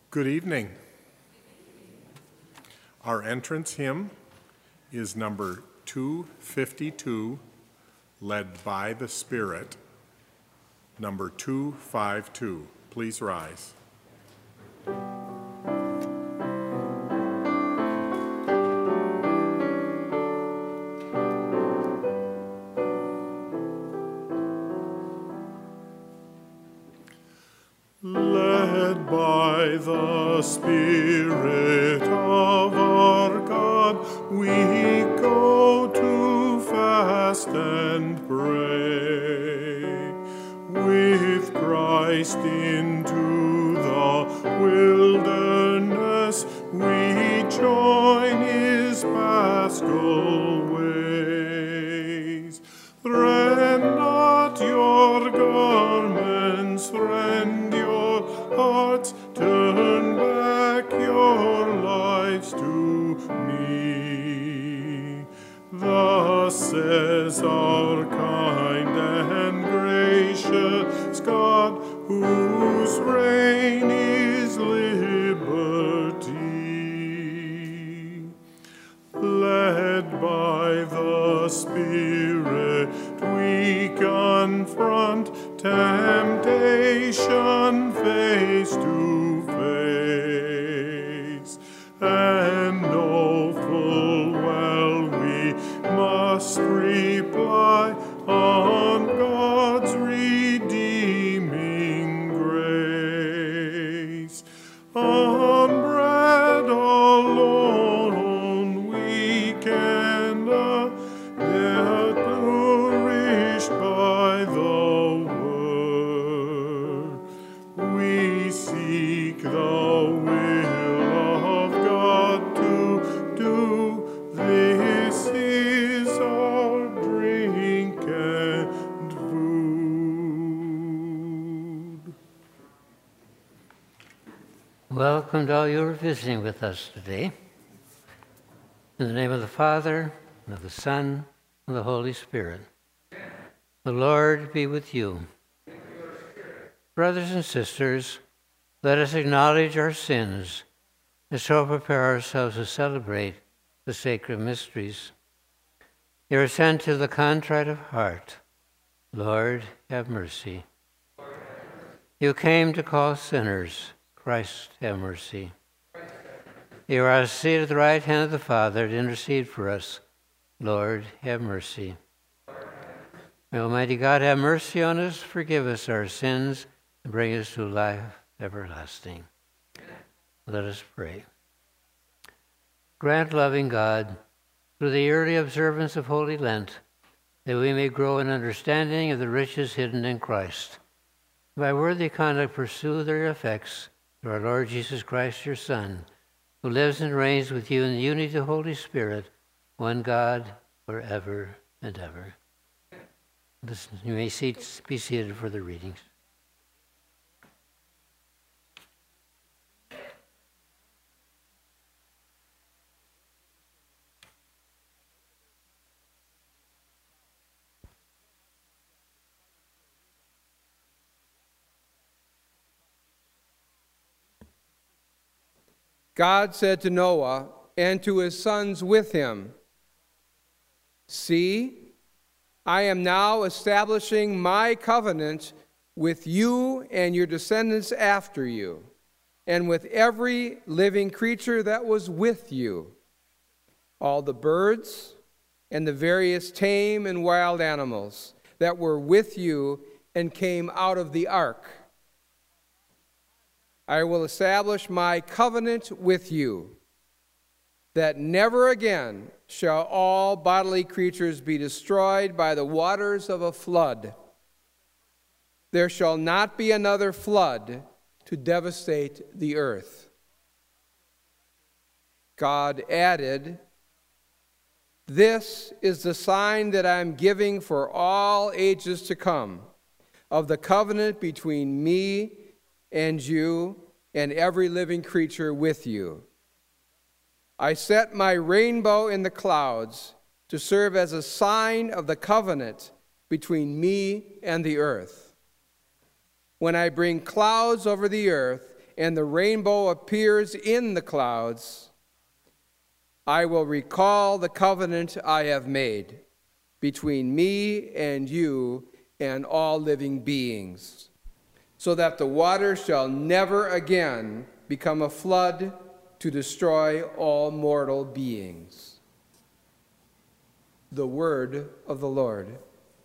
Good evening. Our entrance hymn is number 252, Led by the Spirit, number 252. Please rise. Led by the Spirit of our God, we go to fast and pray. With Christ into the wilderness, we join his paschal ways. Rend not your garments, rend your hearts, turn back your lives to me. Thus says our kind and gracious God, whose reign is liberty. Led by the Spirit, we confront temptation face to face, and know full well we must reply on God's redeeming grace. On bread alone we cannot get nourished by the word. We seek the will of God to do. This is our drink and food. Welcome to all you who are visiting with us today. In the name of the Father, and of the Son, and of the Holy Spirit. The Lord be with you. Brothers and sisters, let us acknowledge our sins and so prepare ourselves to celebrate the sacred mysteries. You are sent to the contrite of heart. Lord, have mercy. You came to call sinners. Christ, have mercy. You are seated at the right hand of the Father to intercede for us. Lord, have mercy. May Almighty God have mercy on us, forgive us our sins, and bring us to life everlasting. Let us pray. Grant, loving God, through the yearly observance of Holy Lent, that we may grow in understanding of the riches hidden in Christ. By worthy conduct pursue their effects through our Lord Jesus Christ, your Son, who lives and reigns with you in the unity of the Holy Spirit, one God, forever and ever. Listen, you may be seated for the readings. God said to Noah and to his sons with him, "See, I am now establishing my covenant with you and your descendants after you, and with every living creature that was with you, all the birds and the various tame and wild animals that were with you and came out of the ark. I will establish my covenant with you, that never again shall all bodily creatures be destroyed by the waters of a flood. There shall not be another flood to devastate the earth." God added, "This is the sign that I am giving for all ages to come, of the covenant between me and you and every living creature with you. I set my rainbow in the clouds to serve as a sign of the covenant between me and the earth. When I bring clouds over the earth and the rainbow appears in the clouds, I will recall the covenant I have made between me and you and all living beings, so that the water shall never again become a flood to destroy all mortal beings. The word of the Lord.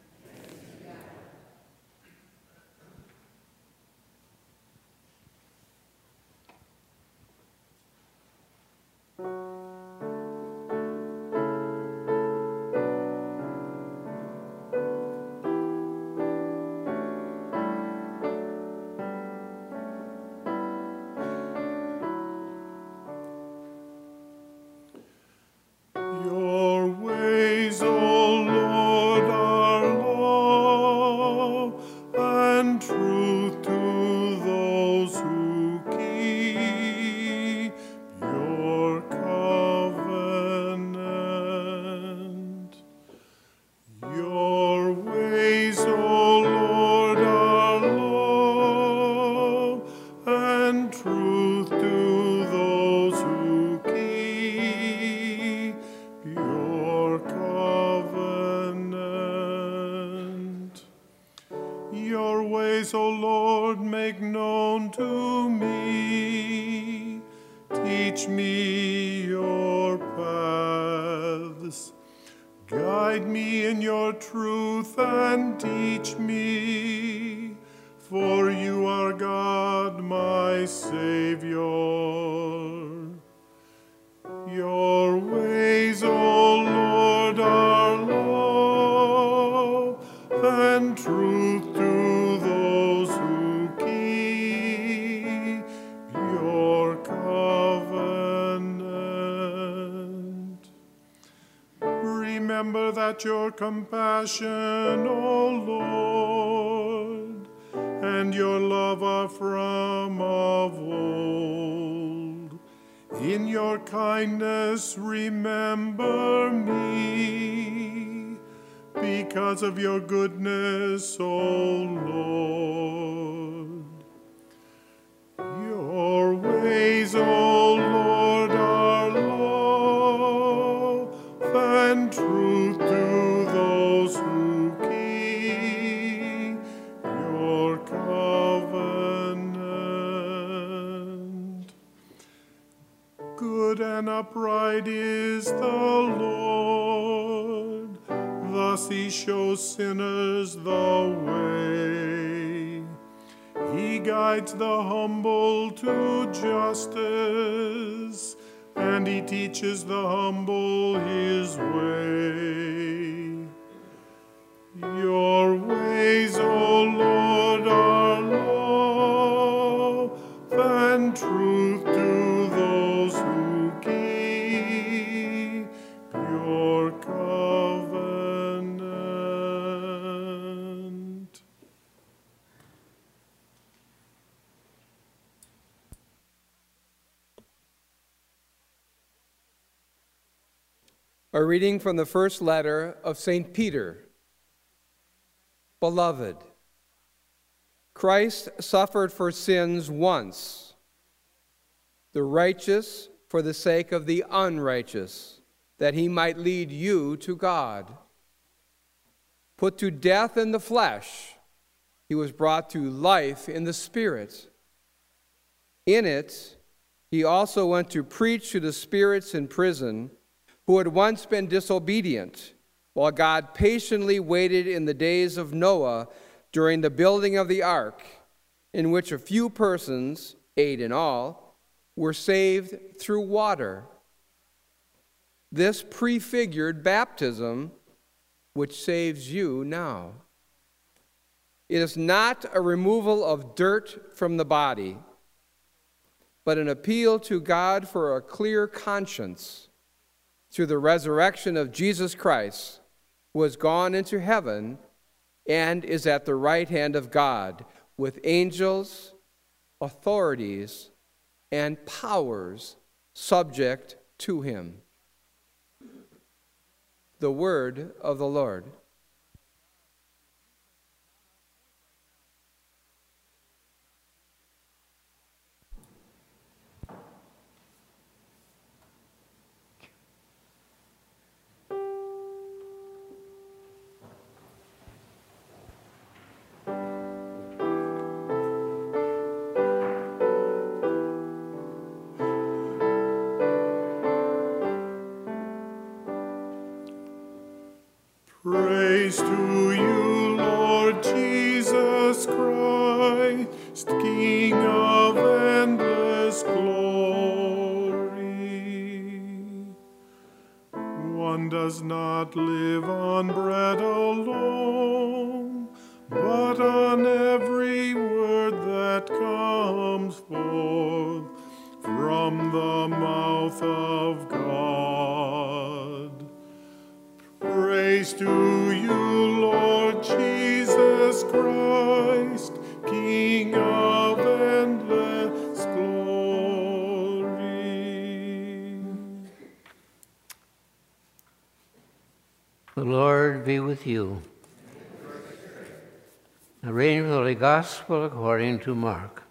Your ways, O Lord, are law and truth to those who keep your covenant. Your ways, O Lord, are law and truth to those who keep your covenant. Your ways, O Lord, make known to me. Teach me your paths. Guide me in your truth and teach me, for you are God, my Savior. Your ways, O Lord, are law and truth to those who keep your covenant. Remember that your compassion, O Lord, and your love are from of old. In your kindness remember me, because of your goodness, O Lord. Your ways, O Lord, are law and truth to those who keep your covenant. Good and upright is the Lord, thus he shows sinners the way. He guides the humble to justice, and he teaches the humble his way. Your ways, O Lord, are law and truth to those who keep your covenant. A reading from the first letter of St. Peter. Beloved, Christ suffered for sins once, the righteous for the sake of the unrighteous, that he might lead you to God. Put to death in the flesh, he was brought to life in the Spirit. In it, he also went to preach to the spirits in prison, who had once been disobedient, while God patiently waited in the days of Noah during the building of the ark, in which a few persons, 8 in all, were saved through water. This prefigured baptism, which saves you now. It is not a removal of dirt from the body, but an appeal to God for a clear conscience through the resurrection of Jesus Christ, who has gone into heaven and is at the right hand of God, with angels, authorities, and powers subject to him. The word of the Lord. does not live on bread alone, but on every word that comes forth from the mouth of God. Praise to you, Lord Jesus Christ, King of endless glory. The Lord be with you. A reading from the Holy Gospel according to Mark.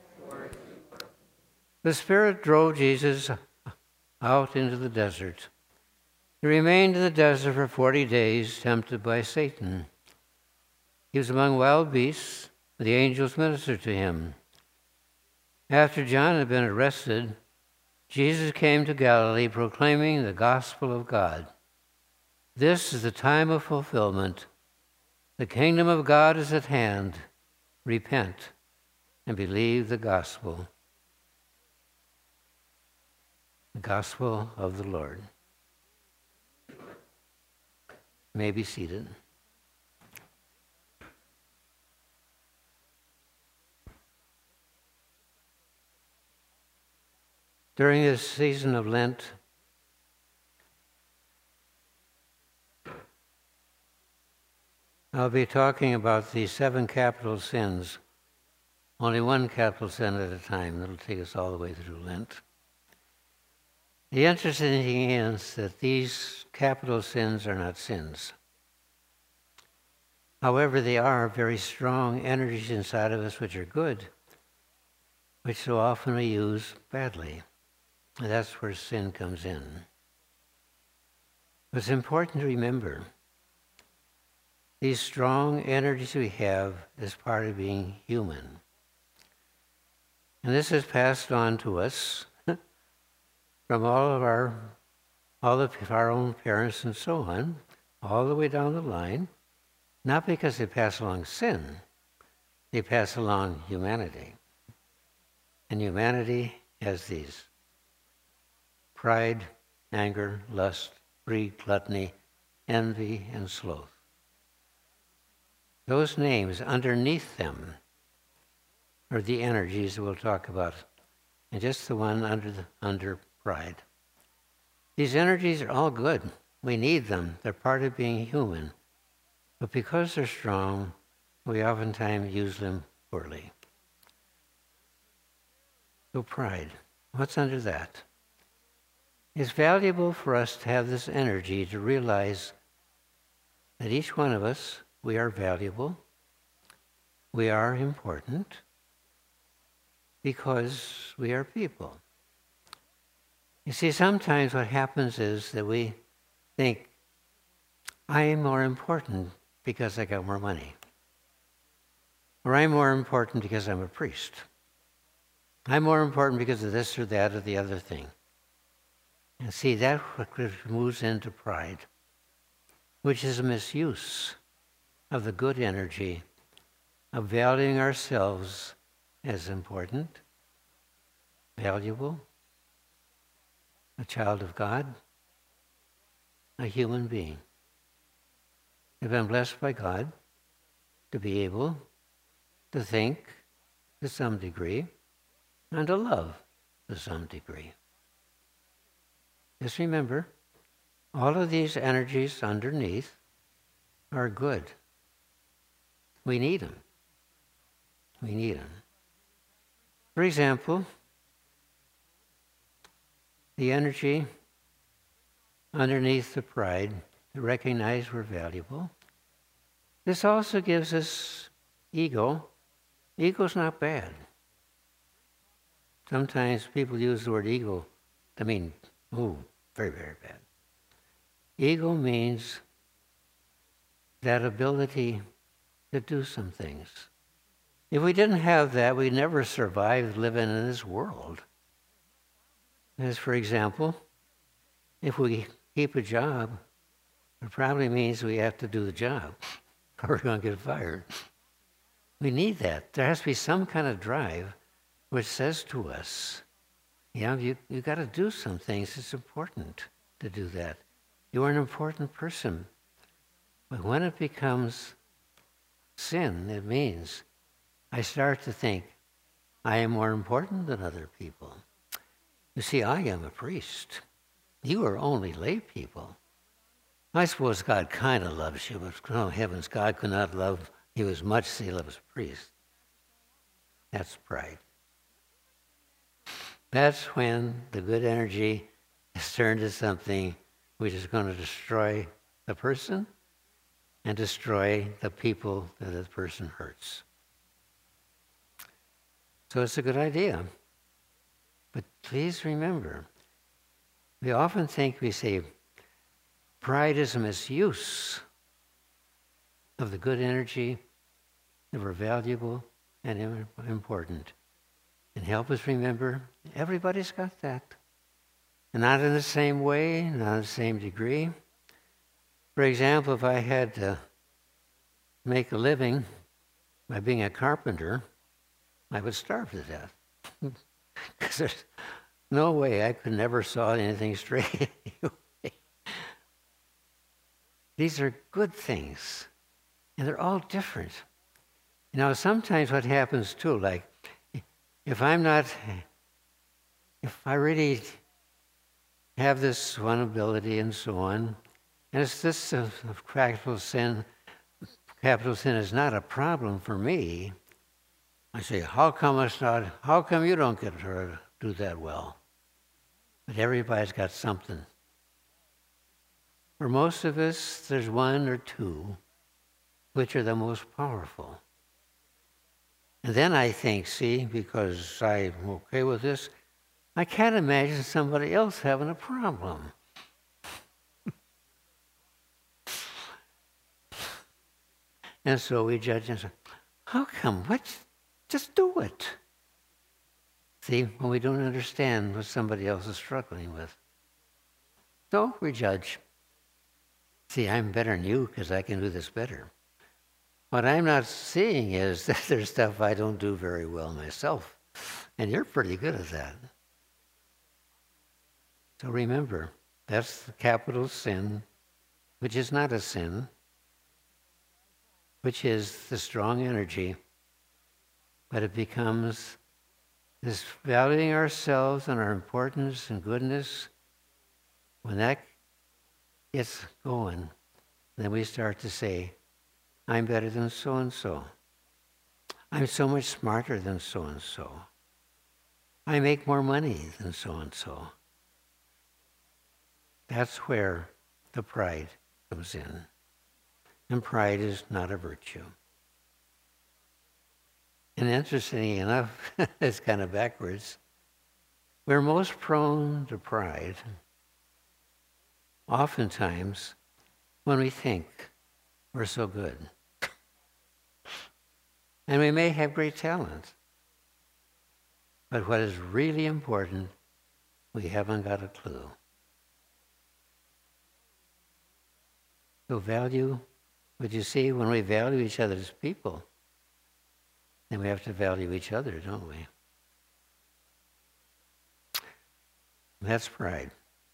The Spirit drove Jesus out into the desert. He remained in the desert for 40 days, tempted by Satan. He was among wild beasts, and the angels ministered to him. After John had been arrested, Jesus came to Galilee proclaiming the gospel of God. This is the time of fulfillment. The kingdom of God is at hand. Repent and believe the gospel. The gospel of the Lord. You may be seated. During this season of Lent, I'll be talking about the 7 capital sins. Only one capital sin at a time. That'll take us all the way through Lent. The interesting thing is that these capital sins are not sins. However, they are very strong energies inside of us which are good, which so often we use badly. And that's where sin comes in. But it's important to remember these strong energies we have as part of being human. And this is passed on to us from all of our own parents and so on, all the way down the line, not because they pass along sin, they pass along humanity. And humanity has these: pride, anger, lust, greed, gluttony, envy, and sloth. Those names underneath them are the energies we'll talk about, and just the one under pride. These energies are all good. We need them. They're part of being human. But because they're strong, we oftentimes use them poorly. So pride, what's under that? It's valuable for us to have this energy to realize that each one of us, we are valuable, we are important, because we are people. You see, sometimes what happens is that we think, I am more important because I got more money. Or I'm more important because I'm a priest. I'm more important because of this or that or the other thing. And see, that moves into pride, which is a misuse of the good energy of valuing ourselves as important, valuable, a child of God, a human being. We've been blessed by God to be able to think to some degree and to love to some degree. Just remember, all of these energies underneath are good. We need them. We need them. For example, the energy underneath the pride to recognize we're valuable. This also gives us ego. Ego's not bad. Sometimes people use the word ego to mean, very, very bad. Ego means that ability to do some things. If we didn't have that, we'd never survive living in this world. As for example, if we keep a job, it probably means we have to do the job, or we're going to get fired. We need that. There has to be some kind of drive which says to us, you got to do some things. It's important to do that. You are an important person. But when it becomes sin, it means I start to think I am more important than other people. You see, I am a priest. You are only lay people. I suppose God kind of loves you, but oh heavens, God could not love you as much as he loves a priest. That's pride. That's when the good energy is turned to something which is going to destroy the person and destroy the people that the person hurts. So it's a good idea. But please remember, we often think we say pride is a misuse of the good energy that we're valuable and important. And help us remember, everybody's got that. And not in the same way, not in the same degree. For example, if I had to make a living by being a carpenter, I would starve to death. Because there's no way I could never saw anything straight. These are good things, and they're all different. Now, sometimes what happens too, like if I really have this one ability and so on, and it's this capital sin is not a problem for me. I say, how come you don't get to do that well? But everybody's got something. For most of us, there's one or two which are the most powerful. And then I think, see, because I'm okay with this, I can't imagine somebody else having a problem. And so we judge and say, how come? Just do it. See, when we don't understand what somebody else is struggling with. So we judge. See, I'm better than you because I can do this better. What I'm not seeing is that there's stuff I don't do very well myself, and you're pretty good at that. So remember, that's the capital sin, which is not a sin, which is the strong energy, but it becomes this valuing ourselves and our importance and goodness. When that gets going, then we start to say, I'm better than so-and-so. I'm so much smarter than so-and-so. I make more money than so-and-so. That's where the pride comes in. And pride is not a virtue. And interestingly enough, it's kind of backwards. We're most prone to pride oftentimes when we think we're so good. And we may have great talent. But what is really important, we haven't got a clue. So value, but you see, when we value each other as people, then we have to value each other, don't we? That's pride.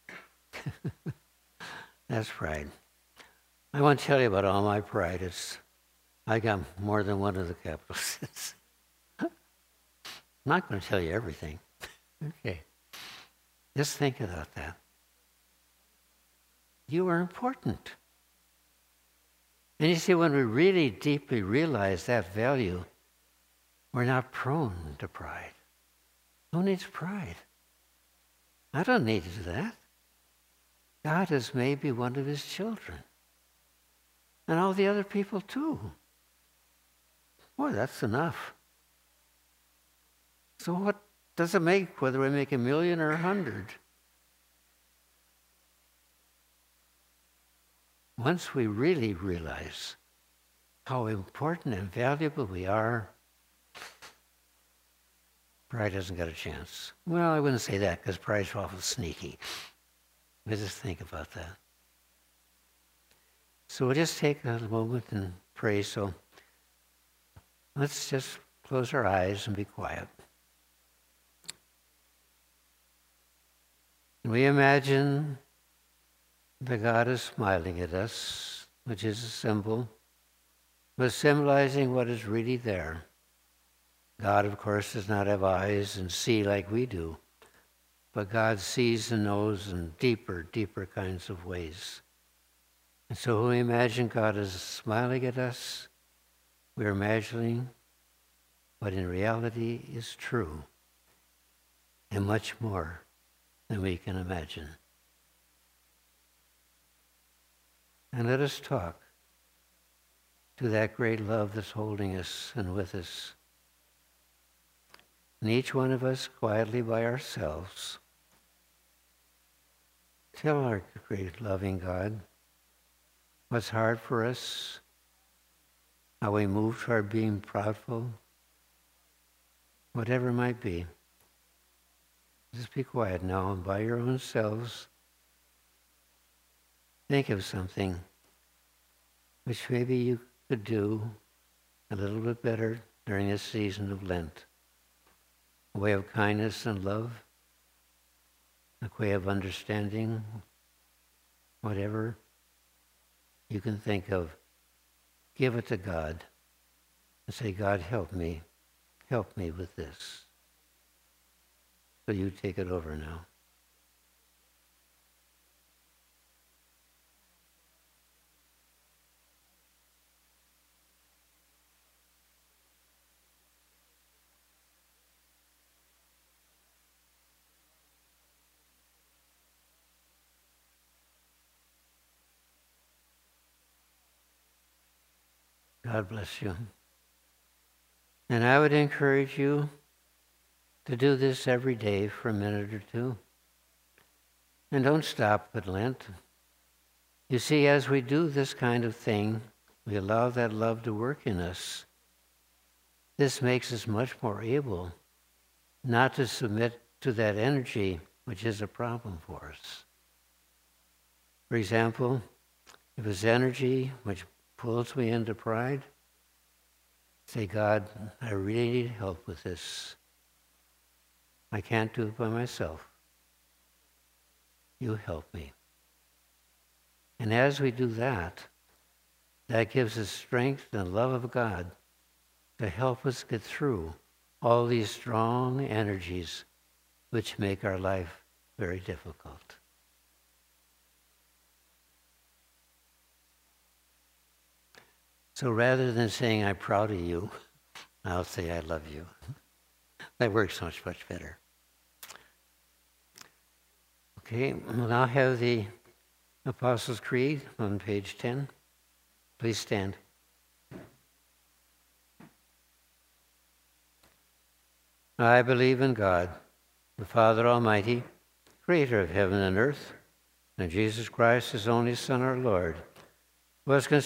That's pride. I want to tell you about all my pride. I got more than one of the capital sins. I'm not going to tell you everything. Okay. Just think about that. You are important. And you see, when we really deeply realize that value, we're not prone to pride. Who needs pride? I don't need to do that. God is maybe one of his children. And all the other people too. Boy, that's enough. So what does it make whether we make 1,000,000 or 100? Once we really realize how important and valuable we are, pride hasn't got a chance. Well, I wouldn't say that because pride's awful sneaky. But just think about that. So we'll just take a moment and pray. So let's just close our eyes and be quiet. We imagine The God is smiling at us, which is a symbol, but symbolizing what is really there. God, of course, does not have eyes and see like we do, but God sees and knows in deeper, deeper kinds of ways. And so when we imagine God is smiling at us, we're imagining what in reality is true, and much more than we can imagine. And let us talk to that great love that's holding us and with us. And each one of us, quietly by ourselves, tell our great loving God what's hard for us, how we move toward being proudful, whatever it might be. Just be quiet now, and by your own selves, think of something which maybe you could do a little bit better during this season of Lent. A way of kindness and love, a way of understanding, whatever you can think of. Give it to God and say, God, help me with this. So you take it over now. God bless you. And I would encourage you to do this every day for a minute or two. And don't stop at Lent. You see, as we do this kind of thing, we allow that love to work in us. This makes us much more able not to submit to that energy which is a problem for us. For example, if it's energy which pulls me into pride, say, God, I really need help with this. I can't do it by myself. You help me. And as we do that, that gives us strength and love of God to help us get through all these strong energies which make our life very difficult. So rather than saying, I'm proud of you, I'll say, I love you. That works much, much better. Okay, we'll now have the Apostles' Creed on page 10. Please stand. I believe in God, the Father Almighty, creator of heaven and earth, and Jesus Christ, his only Son, our Lord, who was conceived